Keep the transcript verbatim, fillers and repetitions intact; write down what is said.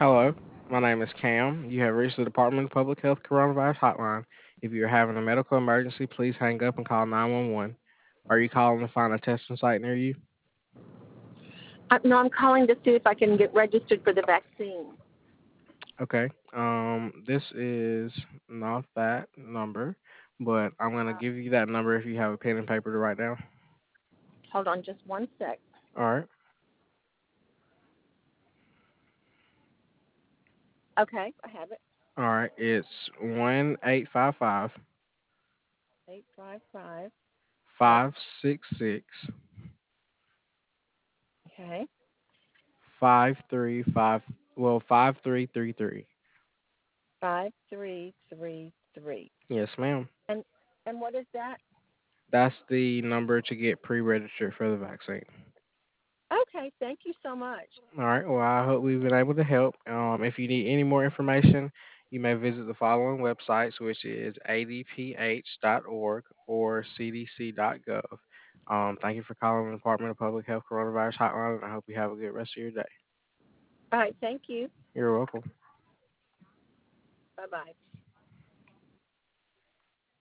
Hello, my name is Cam. You have reached the Department of Public Health Coronavirus Hotline. If you are having a medical emergency, please hang up and call nine one one. Are you calling to find a testing site near you? Uh, no, I'm calling to see if I can get registered for the vaccine. Okay. Um, this is not that number, but I'm gonna give you that number if you have a pen and paper to write down. Hold on just one sec. All right. Okay, I have it. All right. It's one eight five five Eight five five. Yep. five six six Okay. five three five. Well, five three three three. Five three three three. Yes, ma'am. And and what is that? That's the number to get pre-registered for the vaccine. Okay, thank you so much. All right. Well, I hope we've been able to help. Um, if you need any more information, you may visit the following websites, which is a d p h dot org or c d c dot gov. Um, thank you for calling the Department of Public Health Coronavirus Hotline, and I hope you have a good rest of your day. All right, thank you. You're welcome. Bye bye.